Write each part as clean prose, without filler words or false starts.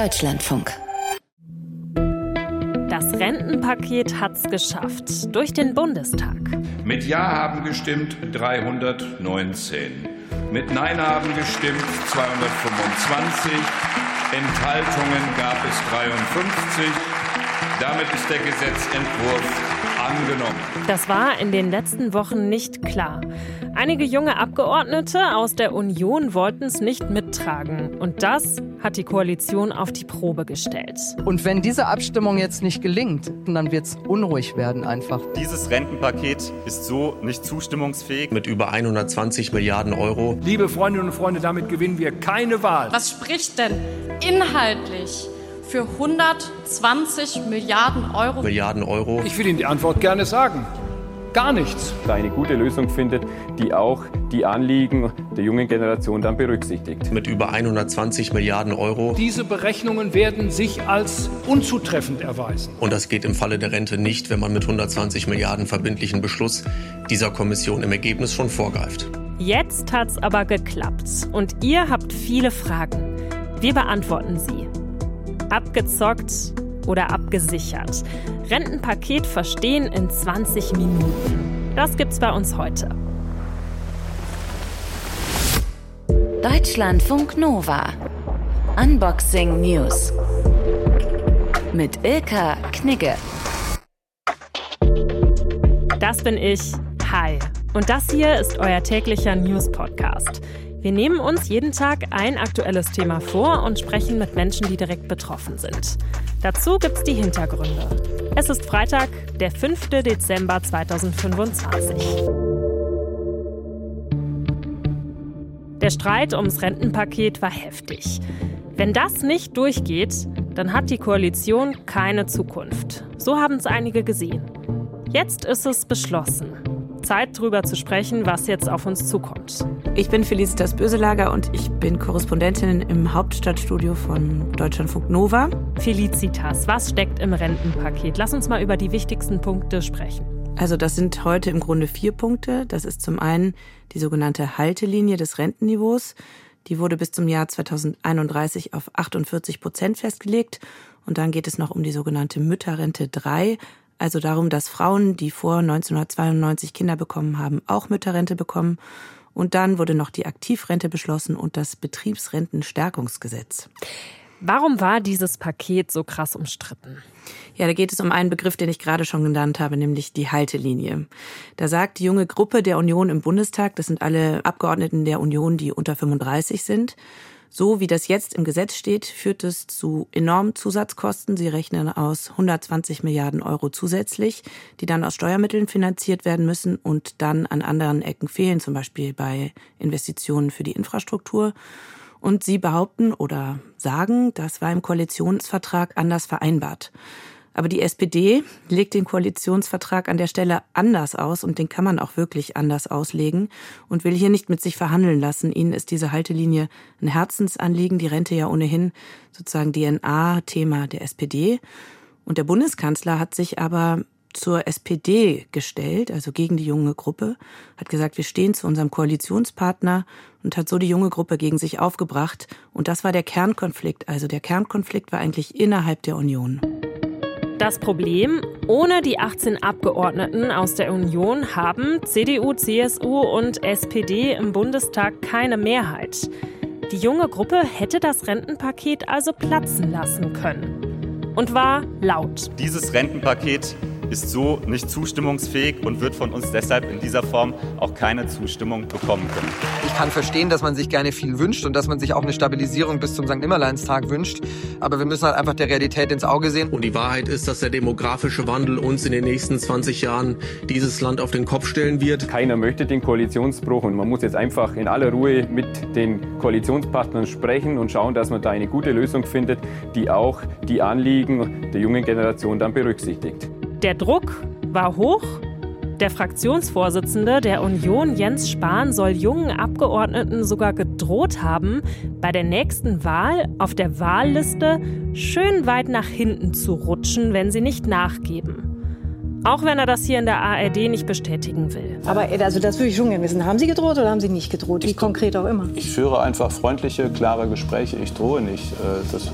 Deutschlandfunk. Das Rentenpaket hat's geschafft. Durch den Bundestag. Mit Ja haben gestimmt 319. Mit Nein haben gestimmt 225. Enthaltungen gab es 53. Damit ist der Gesetzentwurf angenommen. Das war in den letzten Wochen nicht klar. Einige junge Abgeordnete aus der Union wollten es nicht mittragen. Und das hat die Koalition auf die Probe gestellt. Und wenn diese Abstimmung jetzt nicht gelingt, dann wird es unruhig werden einfach. Dieses Rentenpaket ist so nicht zustimmungsfähig. Mit über 120 Milliarden Euro. Liebe Freundinnen und Freunde, damit gewinnen wir keine Wahl. Was spricht denn inhaltlich für 120 Milliarden Euro? Ich will Ihnen die Antwort gerne sagen. Gar nichts. Eine gute Lösung findet, die auch die Anliegen der jungen Generation dann berücksichtigt. Mit über 120 Milliarden Euro. Diese Berechnungen werden sich als unzutreffend erweisen. Und das geht im Falle der Rente nicht, wenn man mit 120 Milliarden verbindlichen Beschluss dieser Kommission im Ergebnis schon vorgreift. Jetzt hat's aber geklappt. Und ihr habt viele Fragen. Wir beantworten sie. Abgezockt oder abgesichert? Rentenpaket verstehen in 20 Minuten. Das gibt's bei uns heute. Deutschlandfunk Nova. Unboxing News. Mit Ilka Knigge. Das bin ich. Hi. Und das hier ist euer täglicher News-Podcast. Wir nehmen uns jeden Tag ein aktuelles Thema vor und sprechen mit Menschen, die direkt betroffen sind. Dazu gibt's die Hintergründe. Es ist Freitag, der 5. Dezember 2025. Der Streit ums Rentenpaket war heftig. Wenn das nicht durchgeht, dann hat die Koalition keine Zukunft. So haben es einige gesehen. Jetzt ist es beschlossen. Zeit, drüber zu sprechen, was jetzt auf uns zukommt. Ich bin Felicitas Böselager und ich bin Korrespondentin im Hauptstadtstudio von Deutschlandfunk Nova. Felicitas, was steckt im Rentenpaket? Lass uns mal über die wichtigsten Punkte sprechen. Also das sind heute im Grunde 4 Punkte. Das ist zum einen die sogenannte Haltelinie des Rentenniveaus. Die wurde bis zum Jahr 2031 auf 48% festgelegt. Und dann geht es noch um die sogenannte Mütterrente 3. Also darum, dass Frauen, die vor 1992 Kinder bekommen haben, auch Mütterrente bekommen. Und dann wurde noch die Aktivrente beschlossen und das Betriebsrentenstärkungsgesetz. Warum war dieses Paket so krass umstritten? Ja, da geht es um einen Begriff, den ich gerade schon genannt habe, nämlich die Haltelinie. Da sagt die junge Gruppe der Union im Bundestag, das sind alle Abgeordneten der Union, die unter 35 sind, so wie das jetzt im Gesetz steht, führt es zu enormen Zusatzkosten. Sie rechnen aus 120 Milliarden Euro zusätzlich, die dann aus Steuermitteln finanziert werden müssen und dann an anderen Ecken fehlen, zum Beispiel bei Investitionen für die Infrastruktur. Und sie behaupten oder sagen, das war im Koalitionsvertrag anders vereinbart. Aber die SPD legt den Koalitionsvertrag an der Stelle anders aus und den kann man auch wirklich anders auslegen und will hier nicht mit sich verhandeln lassen. Ihnen ist diese Haltelinie ein Herzensanliegen, die Rente ja ohnehin sozusagen DNA-Thema der SPD. Und der Bundeskanzler hat sich aber zur SPD gestellt, also gegen die junge Gruppe, hat gesagt, wir stehen zu unserem Koalitionspartner und hat so die junge Gruppe gegen sich aufgebracht. Und das war der Kernkonflikt. Also der Kernkonflikt war eigentlich innerhalb der Union. Das Problem, ohne die 18 Abgeordneten aus der Union haben CDU, CSU und SPD im Bundestag keine Mehrheit. Die junge Gruppe hätte das Rentenpaket also platzen lassen können und war laut. Dieses Rentenpaket ist so nicht zustimmungsfähig und wird von uns deshalb in dieser Form auch keine Zustimmung bekommen können. Ich kann verstehen, dass man sich gerne viel wünscht und dass man sich auch eine Stabilisierung bis zum St. Nimmerleinstag wünscht. Aber wir müssen halt einfach der Realität ins Auge sehen. Und die Wahrheit ist, dass der demografische Wandel uns in den nächsten 20 Jahren dieses Land auf den Kopf stellen wird. Keiner möchte den Koalitionsbruch und man muss jetzt einfach in aller Ruhe mit den Koalitionspartnern sprechen und schauen, dass man da eine gute Lösung findet, die auch die Anliegen der jungen Generation dann berücksichtigt. Der Druck war hoch. Der Fraktionsvorsitzende der Union, Jens Spahn, soll jungen Abgeordneten sogar gedroht haben, bei der nächsten Wahl auf der Wahlliste schön weit nach hinten zu rutschen, wenn sie nicht nachgeben. Auch wenn er das hier in der ARD nicht bestätigen will. Aber also das würde ich schon gerne wissen. Haben Sie gedroht oder haben Sie nicht gedroht? Wie konkret auch immer. Ich führe einfach freundliche, klare Gespräche. Ich drohe nicht.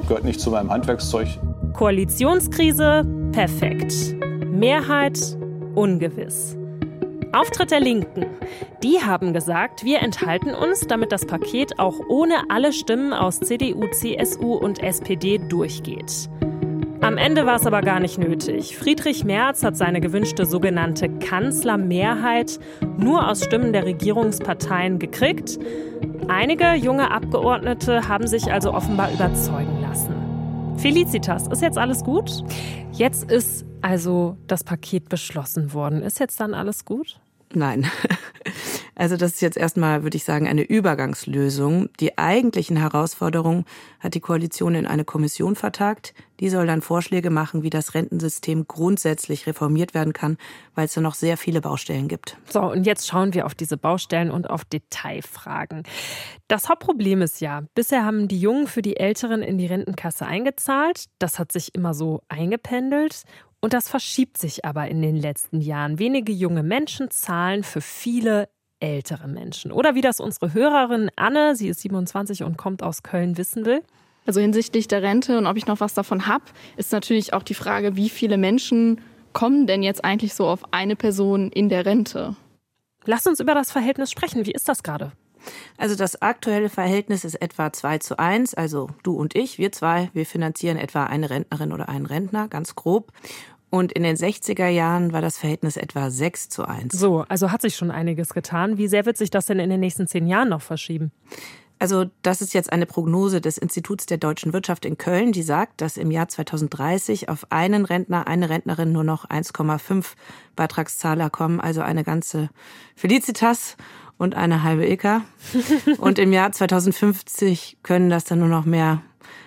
gehört nicht zu meinem Handwerkszeug. Koalitionskrise, perfekt. Mehrheit, ungewiss. Auftritt der Linken. Die haben gesagt, wir enthalten uns, damit das Paket auch ohne alle Stimmen aus CDU, CSU und SPD durchgeht. Am Ende war es aber gar nicht nötig. Friedrich Merz hat seine gewünschte sogenannte Kanzlermehrheit nur aus Stimmen der Regierungsparteien gekriegt. Einige junge Abgeordnete haben sich also offenbar überzeugen lassen. Felicitas, ist jetzt alles gut? Jetzt ist also das Paket beschlossen worden. Ist jetzt dann alles gut? Nein. Also das ist jetzt erstmal, würde ich sagen, eine Übergangslösung. Die eigentlichen Herausforderungen hat die Koalition in eine Kommission vertagt. Die soll dann Vorschläge machen, wie das Rentensystem grundsätzlich reformiert werden kann, weil es da noch sehr viele Baustellen gibt. So, und jetzt schauen wir auf diese Baustellen und auf Detailfragen. Das Hauptproblem ist ja, bisher haben die Jungen für die Älteren in die Rentenkasse eingezahlt. Das hat sich immer so eingependelt. Und das verschiebt sich aber in den letzten Jahren. Wenige junge Menschen zahlen für viele ältere Menschen. Oder wie das unsere Hörerin Anne, sie ist 27 und kommt aus Köln, wissen will. Also hinsichtlich der Rente und ob ich noch was davon habe, ist natürlich auch die Frage, wie viele Menschen kommen denn jetzt eigentlich so auf eine Person in der Rente? Lass uns über das Verhältnis sprechen. Wie ist das gerade? Also das aktuelle Verhältnis ist etwa 2:1. Also du und ich, wir zwei, wir finanzieren etwa eine Rentnerin oder einen Rentner, ganz grob. Und in den 60er Jahren war das Verhältnis etwa 6:1. So, also hat sich schon einiges getan. Wie sehr wird sich das denn in den nächsten 10 Jahren noch verschieben? Also das ist jetzt eine Prognose des Instituts der deutschen Wirtschaft in Köln, die sagt, dass im Jahr 2030 auf einen Rentner, eine Rentnerin nur noch 1,5 Beitragszahler kommen, also eine ganze Felicitas und eine halbe Ilka. Und im Jahr 2050 können das dann nur noch mehr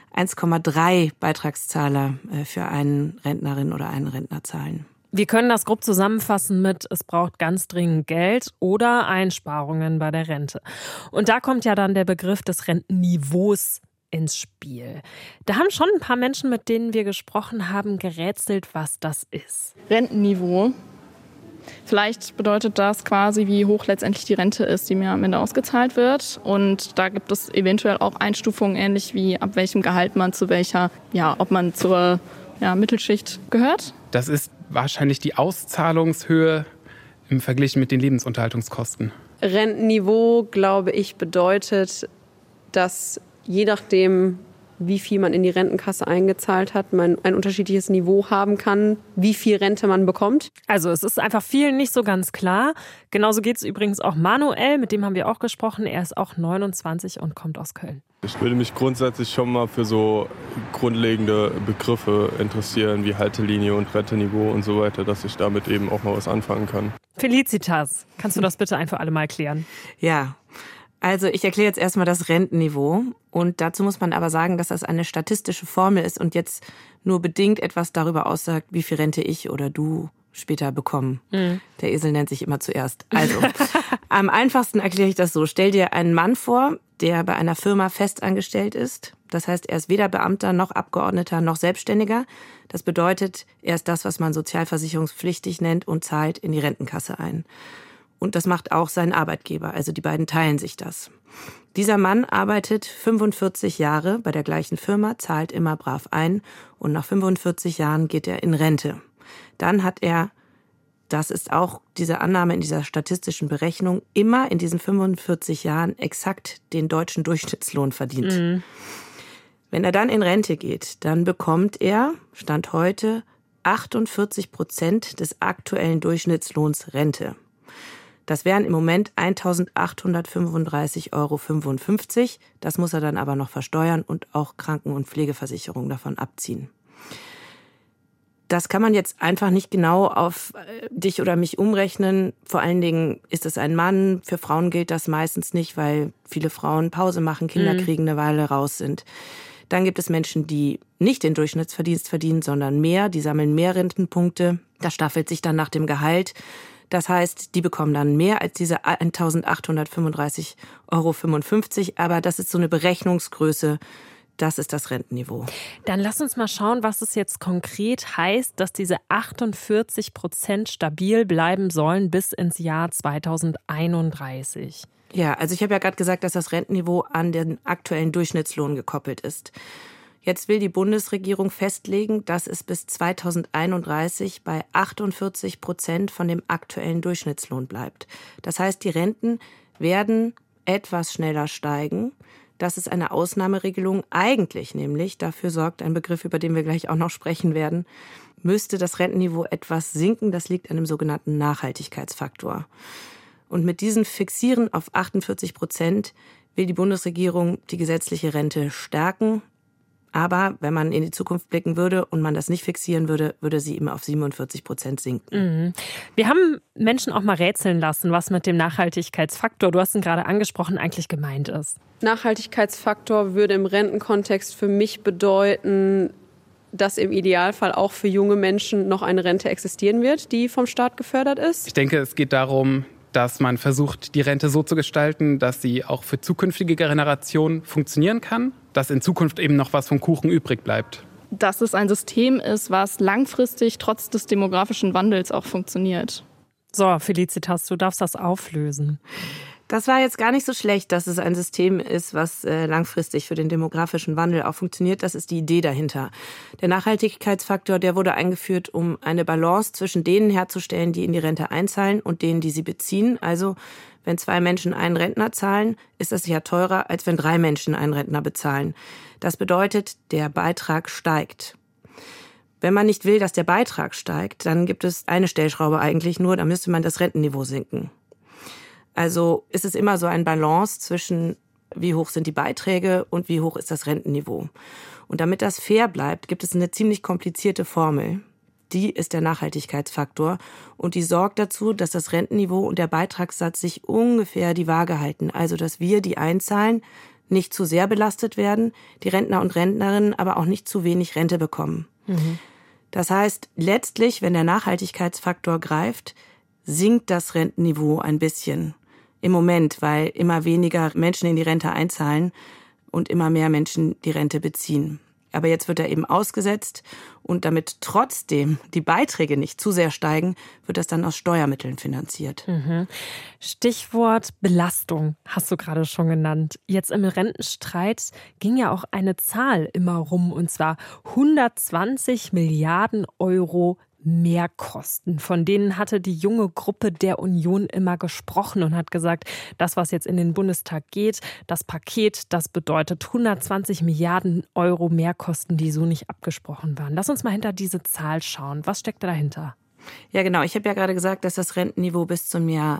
1,3 Beitragszahler für einen Rentnerin oder einen Rentner zahlen. Wir können das grob zusammenfassen mit, es braucht ganz dringend Geld oder Einsparungen bei der Rente. Und da kommt ja dann der Begriff des Rentenniveaus ins Spiel. Da haben schon ein paar Menschen, mit denen wir gesprochen haben, gerätselt, was das ist. Rentenniveau. Vielleicht bedeutet das quasi, wie hoch letztendlich die Rente ist, die mir am Ende ausgezahlt wird. Und da gibt es eventuell auch Einstufungen, ähnlich wie ab welchem Gehalt man zu welcher, ob man zur Mittelschicht gehört. Das ist wahrscheinlich die Auszahlungshöhe im Vergleich mit den Lebensunterhaltungskosten. Rentenniveau, glaube ich, bedeutet, dass je nachdem, wie viel man in die Rentenkasse eingezahlt hat, man ein unterschiedliches Niveau haben kann, wie viel Rente man bekommt. Also es ist einfach vielen nicht so ganz klar. Genauso geht es übrigens auch Manuel, mit dem haben wir auch gesprochen. Er ist auch 29 und kommt aus Köln. Ich würde mich grundsätzlich schon mal für so grundlegende Begriffe interessieren, wie Haltelinie und Renteniveau und so weiter, dass ich damit eben auch mal was anfangen kann. Felicitas, kannst du das bitte ein für alle Mal klären? Ja. Also ich erkläre jetzt erstmal das Rentenniveau und dazu muss man aber sagen, dass das eine statistische Formel ist und jetzt nur bedingt etwas darüber aussagt, wie viel Rente ich oder du später bekommen. Mhm. Der Esel nennt sich immer zuerst. Also am einfachsten erkläre ich das so. Stell dir einen Mann vor, der bei einer Firma festangestellt ist. Das heißt, er ist weder Beamter noch Abgeordneter noch Selbstständiger. Das bedeutet, er ist das, was man sozialversicherungspflichtig nennt und zahlt in die Rentenkasse ein. Und das macht auch sein Arbeitgeber, also die beiden teilen sich das. Dieser Mann arbeitet 45 Jahre bei der gleichen Firma, zahlt immer brav ein und nach 45 Jahren geht er in Rente. Dann hat er, das ist auch diese Annahme in dieser statistischen Berechnung, immer in diesen 45 Jahren exakt den deutschen Durchschnittslohn verdient. Mhm. Wenn er dann in Rente geht, dann bekommt er, Stand heute, 48% des aktuellen Durchschnittslohns Rente. Das wären im Moment 1.835,55 €. Das muss er dann aber noch versteuern und auch Kranken- und Pflegeversicherung davon abziehen. Das kann man jetzt einfach nicht genau auf dich oder mich umrechnen. Vor allen Dingen ist es ein Mann. Für Frauen gilt das meistens nicht, weil viele Frauen Pause machen, Kinder kriegen, eine Weile raus sind. Dann gibt es Menschen, die nicht den Durchschnittsverdienst verdienen, sondern mehr. Die sammeln mehr Rentenpunkte. Das staffelt sich dann nach dem Gehalt. Das heißt, die bekommen dann mehr als diese 1.835,55 €. Aber das ist so eine Berechnungsgröße. Das ist das Rentenniveau. Dann lass uns mal schauen, was es jetzt konkret heißt, dass diese 48% stabil bleiben sollen bis ins Jahr 2031. Ja, also ich habe ja gerade gesagt, dass das Rentenniveau an den aktuellen Durchschnittslohn gekoppelt ist. Jetzt will die Bundesregierung festlegen, dass es bis 2031 bei 48% von dem aktuellen Durchschnittslohn bleibt. Das heißt, die Renten werden etwas schneller steigen. Das ist eine Ausnahmeregelung. Eigentlich nämlich, dafür sorgt ein Begriff, über den wir gleich auch noch sprechen werden, müsste das Rentenniveau etwas sinken. Das liegt an dem sogenannten Nachhaltigkeitsfaktor. Und mit diesem Fixieren auf 48% will die Bundesregierung die gesetzliche Rente stärken. Aber wenn man in die Zukunft blicken würde und man das nicht fixieren würde, würde sie immer auf 47% sinken. Wir haben Menschen auch mal rätseln lassen, was mit dem Nachhaltigkeitsfaktor, du hast ihn gerade angesprochen, eigentlich gemeint ist. Nachhaltigkeitsfaktor würde im Rentenkontext für mich bedeuten, dass im Idealfall auch für junge Menschen noch eine Rente existieren wird, die vom Staat gefördert ist. Ich denke, es geht darum, dass man versucht, die Rente so zu gestalten, dass sie auch für zukünftige Generationen funktionieren kann, dass in Zukunft eben noch was vom Kuchen übrig bleibt. Dass es ein System ist, was langfristig trotz des demografischen Wandels auch funktioniert. So, Felicitas, du darfst das auflösen. Das war jetzt gar nicht so schlecht, dass es ein System ist, was langfristig für den demografischen Wandel auch funktioniert. Das ist die Idee dahinter. Der Nachhaltigkeitsfaktor, der wurde eingeführt, um eine Balance zwischen denen herzustellen, die in die Rente einzahlen und denen, die sie beziehen. Also wenn 2 Menschen einen Rentner zahlen, ist das ja teurer, als wenn 3 Menschen einen Rentner bezahlen. Das bedeutet, der Beitrag steigt. Wenn man nicht will, dass der Beitrag steigt, dann gibt es eine Stellschraube eigentlich nur, da müsste man das Rentenniveau senken. Also ist es immer so ein Balance zwischen, wie hoch sind die Beiträge und wie hoch ist das Rentenniveau. Und damit das fair bleibt, gibt es eine ziemlich komplizierte Formel. Die ist der Nachhaltigkeitsfaktor und die sorgt dazu, dass das Rentenniveau und der Beitragssatz sich ungefähr die Waage halten. Also dass wir, die einzahlen, nicht zu sehr belastet werden, die Rentner und Rentnerinnen aber auch nicht zu wenig Rente bekommen. Das heißt, letztlich, wenn der Nachhaltigkeitsfaktor greift, sinkt das Rentenniveau ein bisschen. Im Moment, weil immer weniger Menschen in die Rente einzahlen und immer mehr Menschen die Rente beziehen. Aber jetzt wird er eben ausgesetzt und damit trotzdem die Beiträge nicht zu sehr steigen, wird das dann aus Steuermitteln finanziert. Stichwort Belastung hast du gerade schon genannt. Jetzt im Rentenstreit ging ja auch eine Zahl immer rum, und zwar 120 Milliarden Euro Mehrkosten. Von denen hatte die junge Gruppe der Union immer gesprochen und hat gesagt, das, was jetzt in den Bundestag geht, das Paket, das bedeutet 120 Milliarden Euro Mehrkosten, die so nicht abgesprochen waren. Lass uns mal hinter diese Zahl schauen. Was steckt da dahinter? Ja, genau. Ich habe ja gerade gesagt, dass das Rentenniveau bis zum Jahr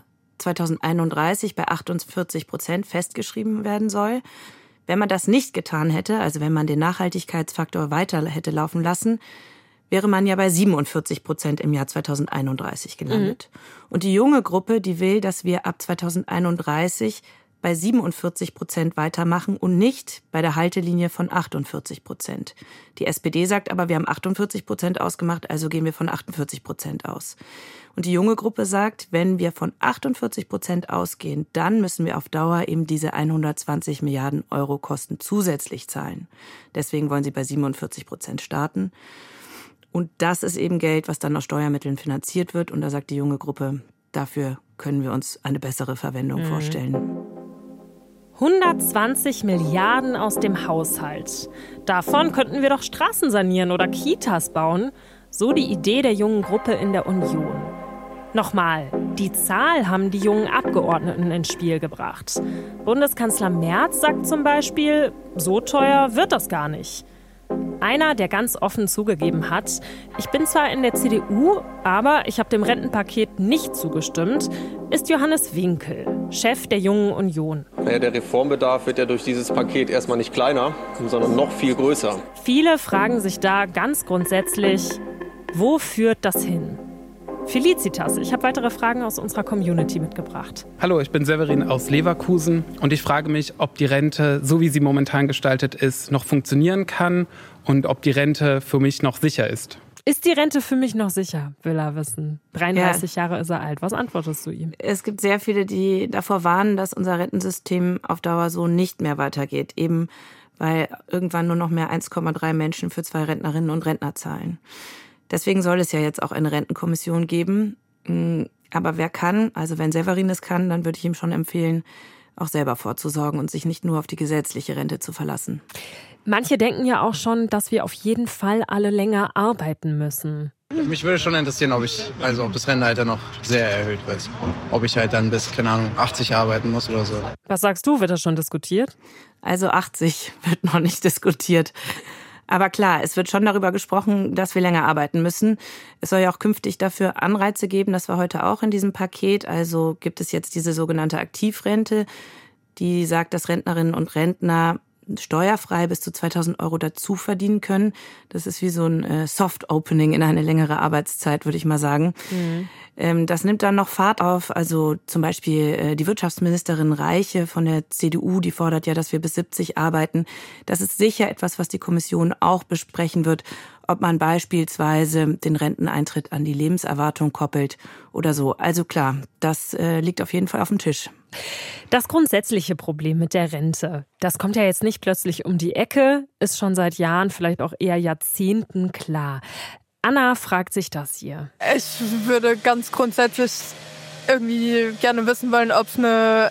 2031 bei 48% festgeschrieben werden soll. Wenn man das nicht getan hätte, also wenn man den Nachhaltigkeitsfaktor weiter hätte laufen lassen, wäre man ja bei 47% im Jahr 2031 gelandet. Und die junge Gruppe, die will, dass wir ab 2031 bei 47% weitermachen und nicht bei der Haltelinie von 48%. Die SPD sagt aber, wir haben 48% ausgemacht, also gehen wir von 48% aus. Und die junge Gruppe sagt, wenn wir von 48% ausgehen, dann müssen wir auf Dauer eben diese 120 Milliarden Euro Kosten zusätzlich zahlen. Deswegen wollen sie bei 47% starten. Und das ist eben Geld, was dann aus Steuermitteln finanziert wird. Und da sagt die junge Gruppe, dafür können wir uns eine bessere Verwendung vorstellen. 120 Milliarden aus dem Haushalt. Davon könnten wir doch Straßen sanieren oder Kitas bauen. So die Idee der jungen Gruppe in der Union. Nochmal, die Zahl haben die jungen Abgeordneten ins Spiel gebracht. Bundeskanzler Merz sagt zum Beispiel, so teuer wird das gar nicht. Einer, der ganz offen zugegeben hat, ich bin zwar in der CDU, aber ich habe dem Rentenpaket nicht zugestimmt, ist Johannes Winkel, Chef der Jungen Union. Der Reformbedarf wird ja durch dieses Paket erstmal nicht kleiner, sondern noch viel größer. Viele fragen sich da ganz grundsätzlich, wo führt das hin? Felicitas, ich habe weitere Fragen aus unserer Community mitgebracht. Hallo, ich bin Severin aus Leverkusen und ich frage mich, ob die Rente, so wie sie momentan gestaltet ist, noch funktionieren kann und ob die Rente für mich noch sicher ist. Ist die Rente für mich noch sicher, will er wissen. 33 Jahre ist er alt. Was antwortest du ihm? Es gibt sehr viele, die davor warnen, dass unser Rentensystem auf Dauer so nicht mehr weitergeht. Eben weil irgendwann nur noch mehr 1,3 Menschen für 2 Rentnerinnen und Rentner zahlen. Deswegen soll es ja jetzt auch eine Rentenkommission geben. Aber wer kann, also wenn Severin es kann, dann würde ich ihm schon empfehlen, auch selber vorzusorgen und sich nicht nur auf die gesetzliche Rente zu verlassen. Manche denken ja auch schon, dass wir auf jeden Fall alle länger arbeiten müssen. Mich würde schon interessieren, ob das Rentenalter noch sehr erhöht wird. Ob ich halt dann bis, 80 arbeiten muss oder so. Was sagst du, wird das schon diskutiert? Also 80 wird noch nicht diskutiert. Aber klar, es wird schon darüber gesprochen, dass wir länger arbeiten müssen. Es soll ja auch künftig dafür Anreize geben, das war heute auch in diesem Paket. Also gibt es jetzt diese sogenannte Aktivrente, die sagt, dass Rentnerinnen und Rentner steuerfrei bis zu 2.000 € dazu verdienen können. Das ist wie so ein Soft-Opening in eine längere Arbeitszeit, würde ich mal sagen. Das nimmt dann noch Fahrt auf. Also zum Beispiel die Wirtschaftsministerin Reiche von der CDU, die fordert ja, dass wir bis 70 arbeiten. Das ist sicher etwas, was die Kommission auch besprechen wird, ob man beispielsweise den Renteneintritt an die Lebenserwartung koppelt oder so. Also klar, das liegt auf jeden Fall auf dem Tisch. Das grundsätzliche Problem mit der Rente, das kommt ja jetzt nicht plötzlich um die Ecke, ist schon seit Jahren, vielleicht auch eher Jahrzehnten klar. Anna fragt sich das hier. Ich würde ganz grundsätzlich irgendwie gerne wissen wollen, ob es eine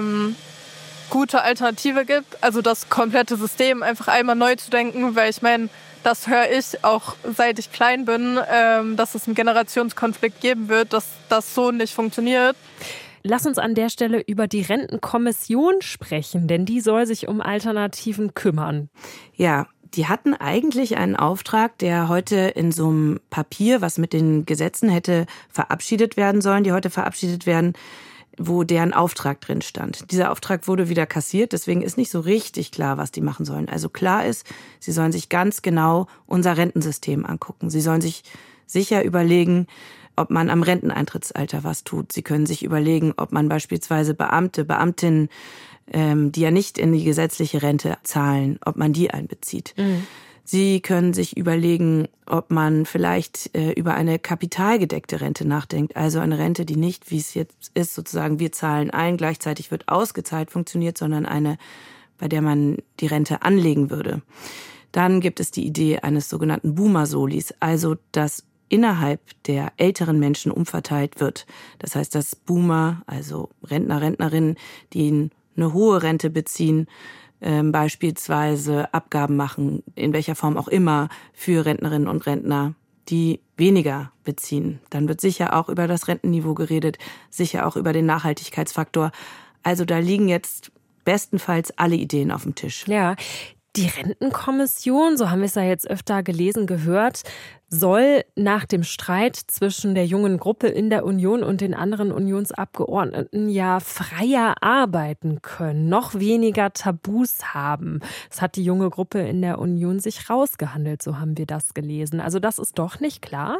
gute Alternative gibt. Also das komplette System einfach einmal neu zu denken, weil ich meine, das höre ich auch seit ich klein bin, dass es einen Generationskonflikt geben wird, dass das so nicht funktioniert. Lass uns an der Stelle über die Rentenkommission sprechen, denn die soll sich um Alternativen kümmern. Ja, die hatten eigentlich einen Auftrag, der heute in so einem Papier, was mit den Gesetzen hätte verabschiedet werden sollen, die heute verabschiedet werden, wo deren Auftrag drin stand. Dieser Auftrag wurde wieder kassiert, deswegen ist nicht so richtig klar, was die machen sollen. Also klar ist, sie sollen sich ganz genau unser Rentensystem angucken. Sie sollen sich sicher überlegen, ob man am Renteneintrittsalter was tut. Sie können sich überlegen, ob man beispielsweise Beamtinnen, die ja nicht in die gesetzliche Rente zahlen, ob man die einbezieht. Sie können sich überlegen, ob man vielleicht über eine kapitalgedeckte Rente nachdenkt. Also eine Rente, die nicht, wie es jetzt ist, sozusagen wir zahlen ein, gleichzeitig wird ausgezahlt, funktioniert, sondern eine, bei der man die Rente anlegen würde. Dann gibt es die Idee eines sogenannten Boomer-Solis, also dass innerhalb der älteren Menschen umverteilt wird. Das heißt, dass Boomer, also Rentner, Rentnerinnen, die eine hohe Rente beziehen, beispielsweise Abgaben machen, in welcher Form auch immer, für Rentnerinnen und Rentner, die weniger beziehen. Dann wird sicher auch über das Rentenniveau geredet, sicher auch über den Nachhaltigkeitsfaktor. Also da liegen jetzt bestenfalls alle Ideen auf dem Tisch. Ja, die Rentenkommission, so haben wir es ja jetzt öfter gelesen, gehört, soll nach dem Streit zwischen der jungen Gruppe in der Union und den anderen Unionsabgeordneten ja freier arbeiten können, noch weniger Tabus haben. Das hat die junge Gruppe in der Union sich rausgehandelt, so haben wir das gelesen. Also das ist doch nicht klar?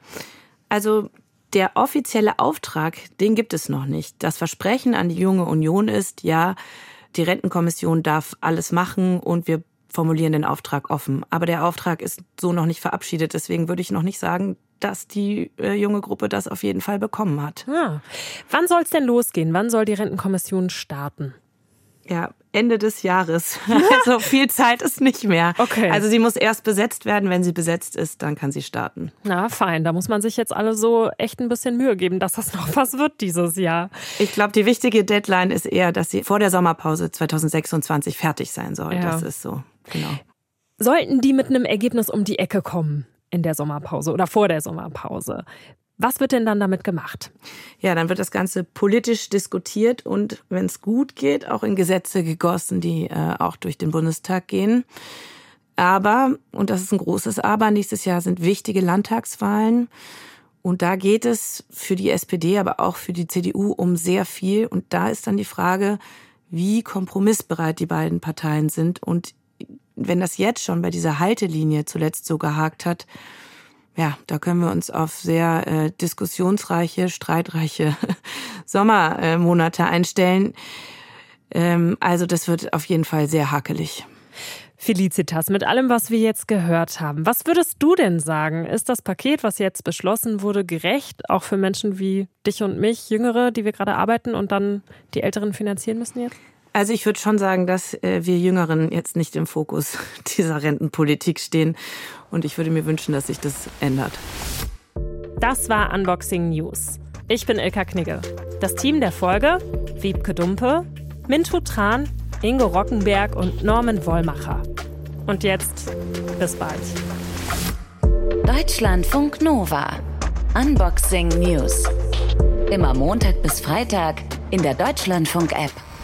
Also der offizielle Auftrag, den gibt es noch nicht. Das Versprechen an die junge Union ist, ja, die Rentenkommission darf alles machen und wir formulieren den Auftrag offen. Aber der Auftrag ist so noch nicht verabschiedet. Deswegen würde ich noch nicht sagen, dass die junge Gruppe das auf jeden Fall bekommen hat. Ah. Wann soll es denn losgehen? Wann soll die Rentenkommission starten? Ja, Ende des Jahres. Also viel Zeit ist nicht mehr. Okay. Also sie muss erst besetzt werden. Wenn sie besetzt ist, dann kann sie starten. Na, fein. Da muss man sich jetzt alle so echt ein bisschen Mühe geben, dass das noch was wird dieses Jahr. Ich glaube, die wichtige Deadline ist eher, dass sie vor der Sommerpause 2026 fertig sein soll. Ja. Das ist so, genau. Sollten die mit einem Ergebnis um die Ecke kommen in der Sommerpause oder vor der Sommerpause, was wird denn dann damit gemacht? Ja, dann wird das Ganze politisch diskutiert und, wenn es gut geht, auch in Gesetze gegossen, die auch durch den Bundestag gehen. Aber, und das ist ein großes Aber, nächstes Jahr sind wichtige Landtagswahlen. Und da geht es für die SPD, aber auch für die CDU um sehr viel. Und da ist dann die Frage, wie kompromissbereit die beiden Parteien sind. Und wenn das jetzt schon bei dieser Haltelinie zuletzt so gehakt hat, ja, da können wir uns auf sehr diskussionsreiche, streitreiche Sommermonate einstellen. Also das wird auf jeden Fall sehr hakelig. Felicitas, mit allem, was wir jetzt gehört haben, was würdest du denn sagen? Ist das Paket, was jetzt beschlossen wurde, gerecht? Auch für Menschen wie dich und mich, Jüngere, die wir gerade arbeiten und dann die Älteren finanzieren müssen jetzt? Also ich würde schon sagen, dass wir Jüngeren jetzt nicht im Fokus dieser Rentenpolitik stehen. Und ich würde mir wünschen, dass sich das ändert. Das war Unboxing News. Ich bin Ilka Knigge. Das Team der Folge: Wiebke Dumpe, Mintu Tran, Ingo Rockenberg und Norman Wollmacher. Und jetzt, bis bald. Deutschlandfunk Nova. Unboxing News. Immer Montag bis Freitag in der Deutschlandfunk-App.